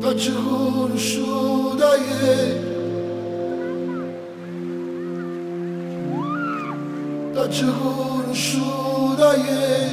Acı konuşu da ye Acı konuşu da ye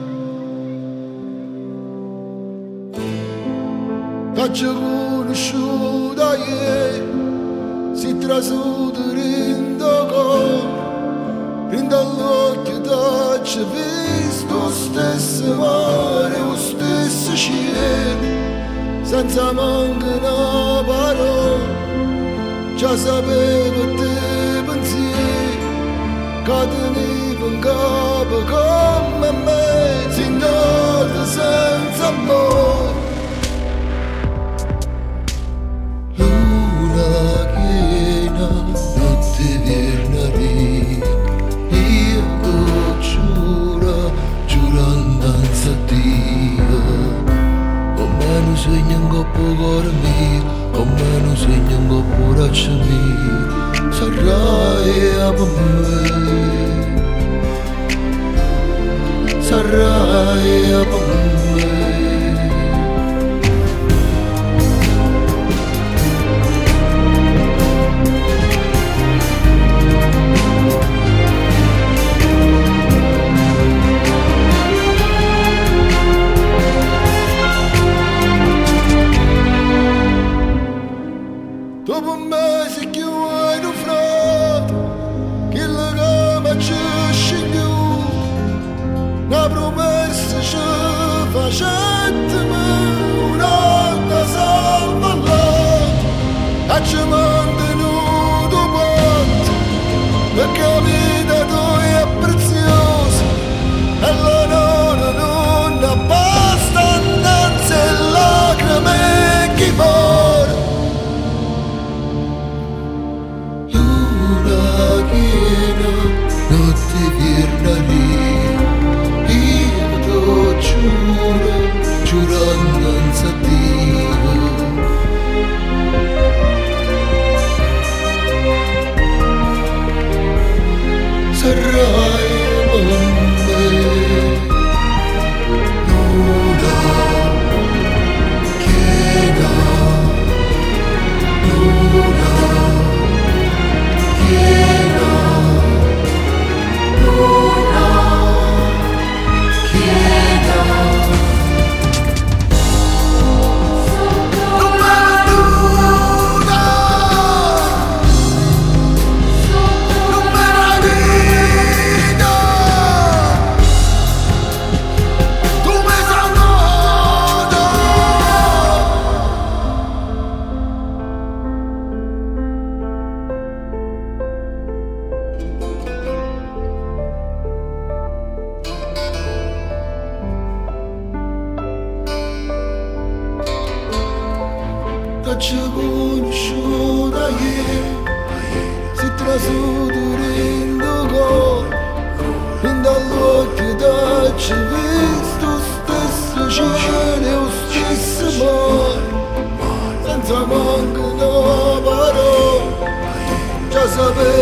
Acı konuşu da ye Si trasudo rindogo Rindall'occhio d'acci visto stesso mare o stesso cielo senza manca una parola già sapevo te pensieri che tenevo in capo come me signore senza amore luna piena notte venerdì io lo giurando a Dio non segno un coppo cuore mio, come non segno un coppo braccia mio, sarai per me, sarai per me. Dopo un mese che vuoi un frate che la gamba ci scendiu una promessa ci facettima un'altra salva là e ci mantenuto quanto perché la vita tua è preziosa e la nonna non basta innanzi e lacrime che muore notte venerdì io lo giurando a Dio sarai con me luna piena luna piena Ci conosciuta ieri si trasudo rindogo dall'occhio d'acci visto stesso cielo stesso mare senza manca una parola già sapevo